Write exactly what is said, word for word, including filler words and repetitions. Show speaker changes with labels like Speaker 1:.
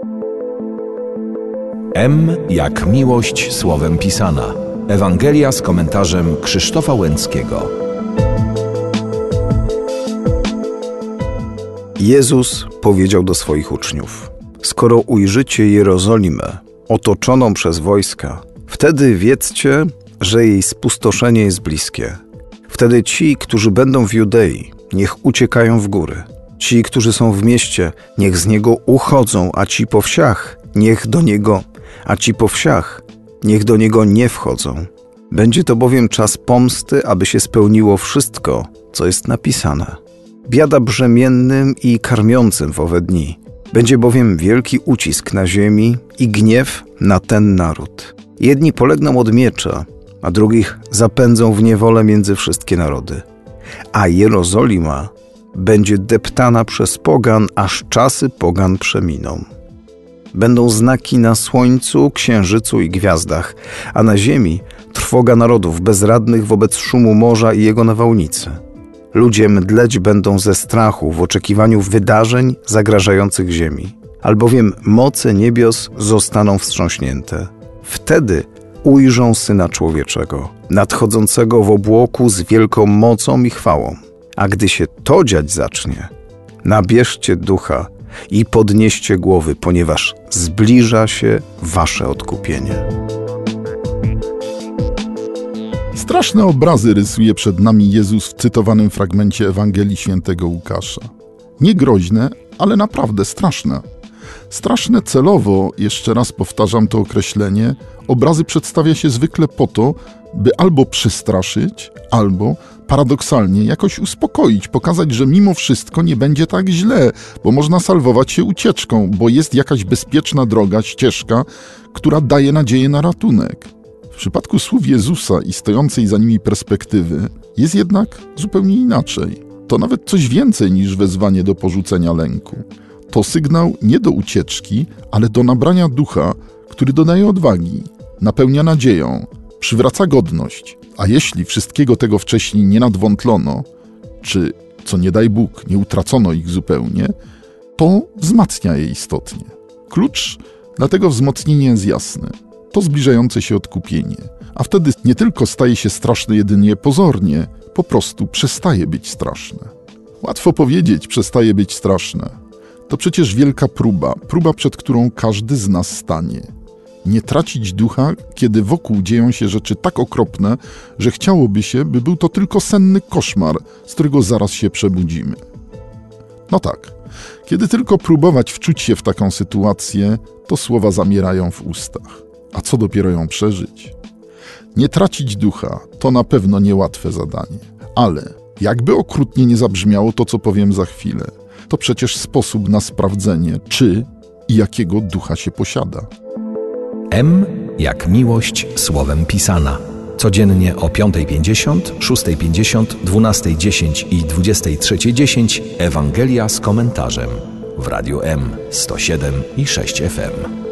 Speaker 1: M jak miłość słowem pisana. Ewangelia z komentarzem Krzysztofa Łęckiego.
Speaker 2: Jezus powiedział do swoich uczniów: skoro ujrzycie Jerozolimę otoczoną przez wojska, wtedy wiedzcie, że jej spustoszenie jest bliskie. Wtedy ci, którzy będą w Judei, niech uciekają w góry. Ci, którzy są w mieście, niech z niego uchodzą, a ci po wsiach, niech do niego, a ci po wsiach, niech do niego nie wchodzą. Będzie to bowiem czas pomsty, aby się spełniło wszystko, co jest napisane. Biada brzemiennym i karmiącym w owe dni. Będzie bowiem wielki ucisk na ziemi i gniew na ten naród. Jedni polegną od miecza, a drugich zapędzą w niewolę między wszystkie narody. A Jerozolima będzie deptana przez pogan, aż czasy pogan przeminą. Będą znaki na słońcu, księżycu i gwiazdach, a na ziemi trwoga narodów bezradnych wobec szumu morza i jego nawałnicy. Ludzie mdleć będą ze strachu w oczekiwaniu wydarzeń zagrażających ziemi, albowiem moce niebios zostaną wstrząśnięte. Wtedy ujrzą Syna Człowieczego, nadchodzącego w obłoku z wielką mocą i chwałą. A gdy się to dziać zacznie, nabierzcie ducha i podnieście głowy, ponieważ zbliża się wasze odkupienie.
Speaker 3: Straszne obrazy rysuje przed nami Jezus w cytowanym fragmencie Ewangelii Świętego Łukasza. Nie groźne, ale naprawdę straszne. Straszne celowo, jeszcze raz powtarzam to określenie, obrazy przedstawia się zwykle po to, by albo przestraszyć, albo paradoksalnie jakoś uspokoić, pokazać, że mimo wszystko nie będzie tak źle, bo można salwować się ucieczką, bo jest jakaś bezpieczna droga, ścieżka, która daje nadzieję na ratunek. W przypadku słów Jezusa i stojącej za nimi perspektywy jest jednak zupełnie inaczej. To nawet coś więcej niż wezwanie do porzucenia lęku. To sygnał nie do ucieczki, ale do nabrania ducha, który dodaje odwagi, napełnia nadzieją, przywraca godność. A jeśli wszystkiego tego wcześniej nie nadwątlono, czy, co nie daj Bóg, nie utracono ich zupełnie, to wzmacnia je istotnie. Klucz dla tego wzmocnienia jest jasny. To zbliżające się odkupienie. A wtedy nie tylko staje się straszne jedynie pozornie, po prostu przestaje być straszne. Łatwo powiedzieć, przestaje być straszne. To przecież wielka próba, próba, przed którą każdy z nas stanie. Nie tracić ducha, kiedy wokół dzieją się rzeczy tak okropne, że chciałoby się, by był to tylko senny koszmar, z którego zaraz się przebudzimy. No tak, kiedy tylko próbować wczuć się w taką sytuację, to słowa zamierają w ustach. A co dopiero ją przeżyć? Nie tracić ducha to na pewno niełatwe zadanie, ale jakby okrutnie nie zabrzmiało to, co powiem za chwilę, to przecież sposób na sprawdzenie, czy i jakiego ducha się posiada.
Speaker 1: M jak miłość słowem pisana. Codziennie o piątej pięćdziesiąt, szóstej pięćdziesiąt, dwunastej dziesięć i dwudziestej trzeciej dziesięć Ewangelia z komentarzem w Radiu M sto siedem i sześć F M.